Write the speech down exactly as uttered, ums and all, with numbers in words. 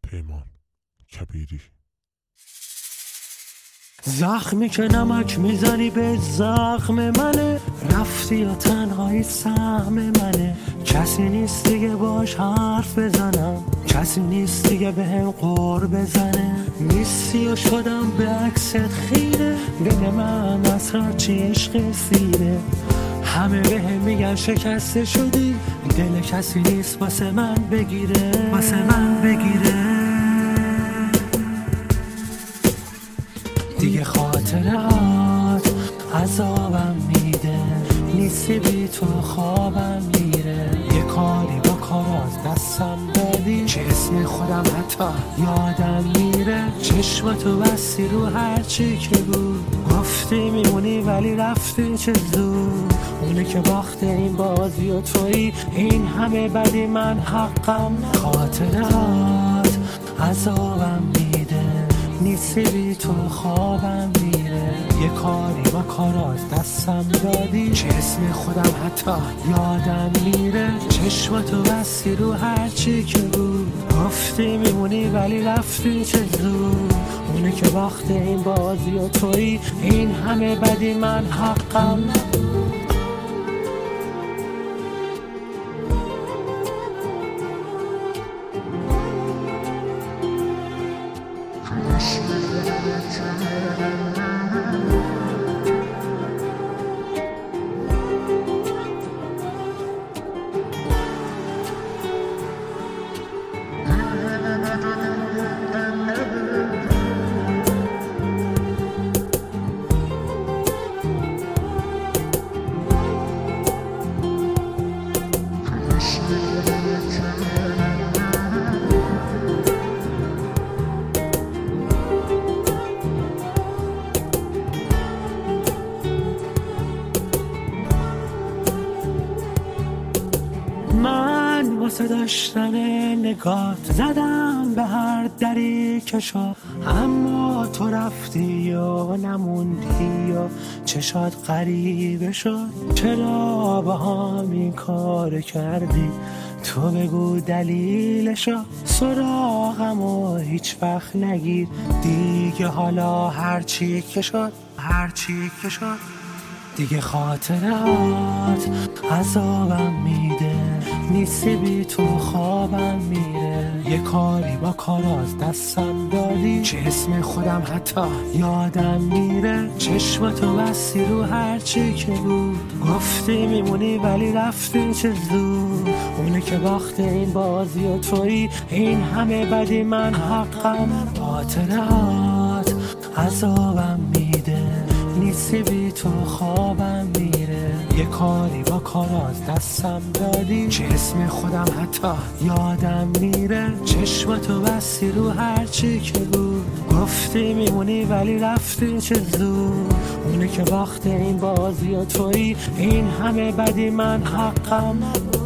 پیمان کبیری. زخمی که نمک میزنی به زخم منه، رفتی یا تنهایی سهم منه. کسی نیست دیگه باش حرف بزنم، کسی نیست دیگه به هم قور بزنه. نیستی و شدم به عکست خیره، بین من از هرچی عشق سیره. همه به هم میگن شکسته شدی، دل کسی نیست واسه من بگیره، واسه من بگیره. دیگه خاطرات عذابم میده، نیستی بی تو خوابم میره. یه کاری با کارات دستم دادی که اسم خودم حتی یادم میره. چشماتو بستی رو هرچی که بود، گفتی میمونی ولی رفتی چه زود. اونه که باخته این بازی و تویی، این همه بدی من حقم. خاطرات عذابم میده، نیستی بی تو خوابم میره. یه کاری با کارات دستم دادی که اسم خودم حتی یادم میره. چشماتو بستی رو هرچی که بود، گفتی میمونی ولی رفتی چه زود. اونه که باخته این بازی و تویی، این همه بدی من حقم. من واسه داشتن نگات زدم به هر دری که شد، اما تو رفتی و نموندی و چشات غریبه شد. چرا با هم این کار کردی؟ تو بگو دلیلشو. سراغم و هیچ وقت نگیر دیگه، حالا هرچی که شد، هرچی که شد. دیگه خاطرات عذابم میده، نیستی بی تو خوابم میره. یه کاری با کارات دستم دادی که اسم خودم حتی یادم میره. چشماتو بستی رو هرچی که بود، گفتی میمونی ولی رفتی چه زود. اونه که باخته این بازی و تویی، این همه بدی من حقم. خاطرات عذابم میده، نیستی بی تو خوابم میره. یه کاری با کارات دستم دادی که اسم خودم حتی یادم میره. چشماتو بستی رو هرچی که بود، گفتی میمونی ولی رفتی چه زود. اونه که باخته این بازی و تویی، این همه بدی من حقم.